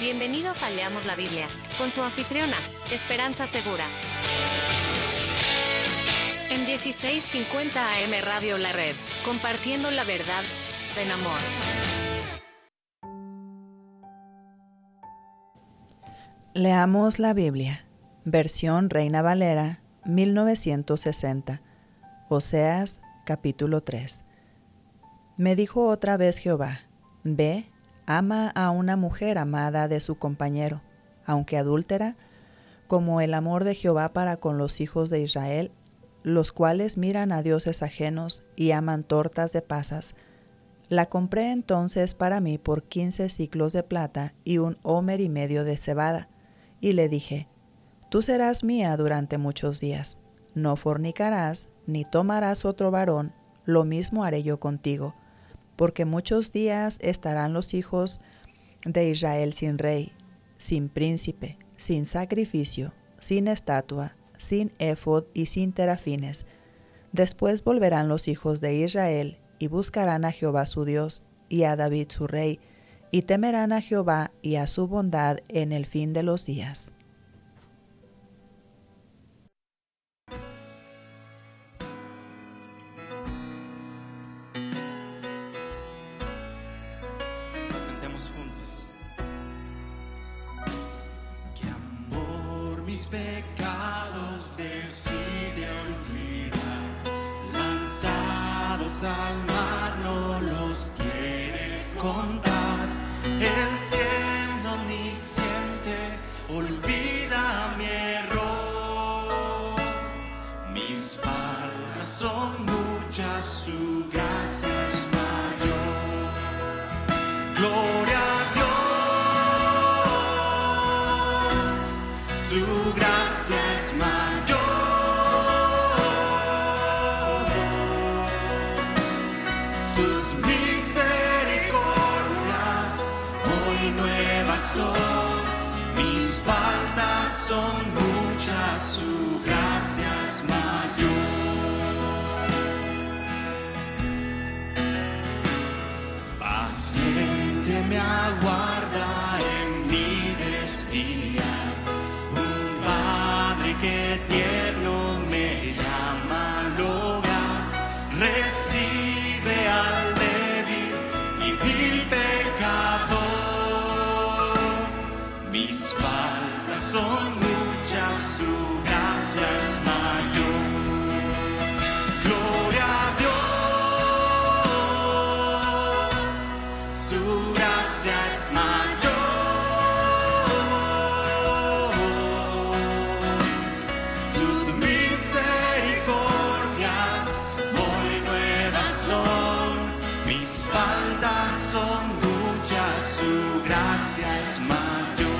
Bienvenidos a Leamos la Biblia, con su anfitriona, Esperanza Segura. En 1650 AM Radio La Red, compartiendo la verdad en amor. Leamos la Biblia, versión Reina Valera, 1960, Oseas, capítulo 3. Me dijo otra vez Jehová, ve, ama a una mujer amada de su compañero, aunque adúltera, como el amor de Jehová para con los hijos de Israel, los cuales miran a dioses ajenos y aman tortas de pasas. La compré entonces para mí por 15 siclos de plata y 1,5 homer de cebada, y le dije, tú serás mía durante muchos días, no fornicarás, ni tomarás otro varón, lo mismo haré yo contigo, porque muchos días estarán los hijos de Israel sin rey, sin príncipe, sin sacrificio, sin estatua, sin éfod y sin terafines. Después volverán los hijos de Israel y buscarán a Jehová su Dios y a David su rey, y temerán a Jehová y a su bondad en el fin de los días. Cantemos juntos. Que amor mis pecados decide olvidar, lanzados al mar no los quiere contar. El siendo omnisciente olvida mi error, mis faltas son muchas, su gracia es mayor. Gloria a Dios, su gracia es mayor. Sus misericordias hoy nuevas son, mis faltas son muchas, su gracia es mayor. Paciente me aguarda en mi desviar, un Padre que tierno me llama al hogar, recibe al débil y vil pecador. Mis faltas son muchas, su gracia es mayor. Gloria a Dios, su gracia es mayor. Sus misericordias hoy nuevas son, mis faltas son muchas, su gracia es mayor.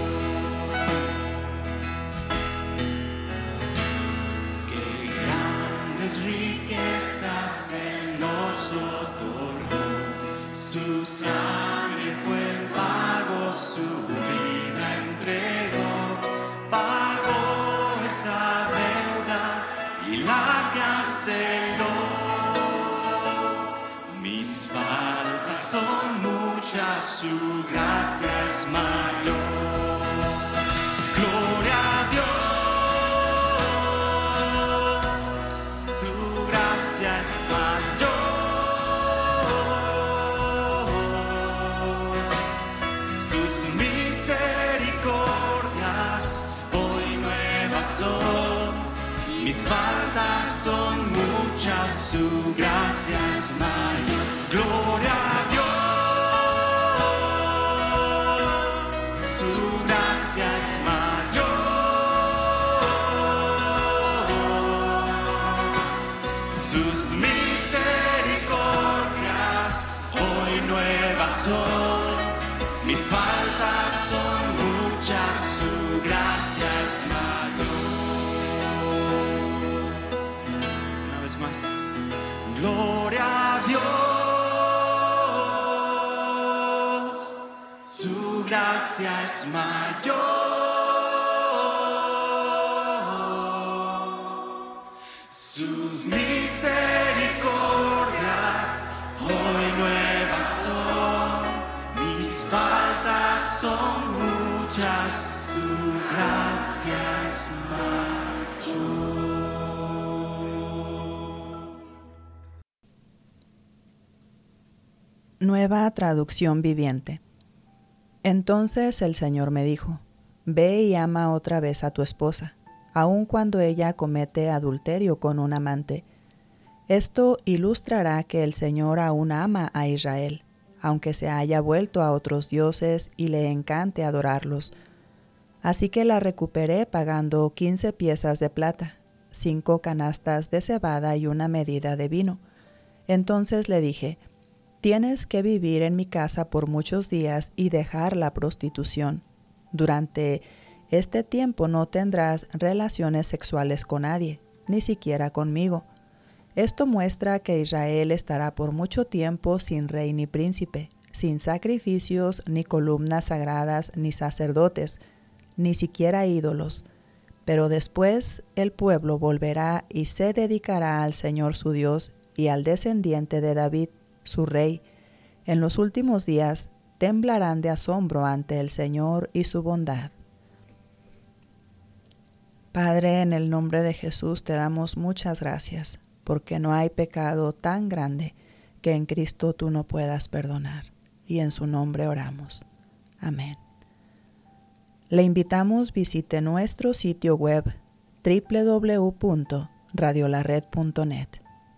Qué grandes riquezas Él nos otorgó, su sangre fue el pago, su vida entregó, pagó esa deuda y la canceló. Mis faltas son muchas, su gracia es mayor. Gloria a Dios, su gracia es mayor. Sus misericordias hoy nuevas son, mis faltas son muchas, su gracia es mayor. Gloria a Dios, su gracia es mayor. Sus misericordias hoy nuevas son, mis faltas son muchas, su gracia es mayor. Una vez más. Gloria a Dios, su gracia es mayor. Sus misericordias hoy nuevas son, mis faltas son Nueva traducción viviente. Entonces el Señor me dijo, ve y ama otra vez a tu esposa, aun cuando ella comete adulterio con un amante. Esto ilustrará que el Señor aún ama a Israel, aunque se haya vuelto a otros dioses y le encante adorarlos. Así que la recuperé pagando 15 piezas de plata, 5 canastas de cebada y una medida de vino. Entonces le dije, tienes que vivir en mi casa por muchos días y dejar la prostitución. Durante este tiempo no tendrás relaciones sexuales con nadie, ni siquiera conmigo. Esto muestra que Israel estará por mucho tiempo sin rey ni príncipe, sin sacrificios, ni columnas sagradas, ni sacerdotes, ni siquiera ídolos. Pero después el pueblo volverá y se dedicará al Señor su Dios y al descendiente de David, su rey. En los últimos días temblarán de asombro ante el Señor y su bondad. Padre, en el nombre de Jesús te damos muchas gracias, porque no hay pecado tan grande que en Cristo tú no puedas perdonar. Y en su nombre oramos. Amén. Le invitamos visite nuestro sitio web www.radiolared.net.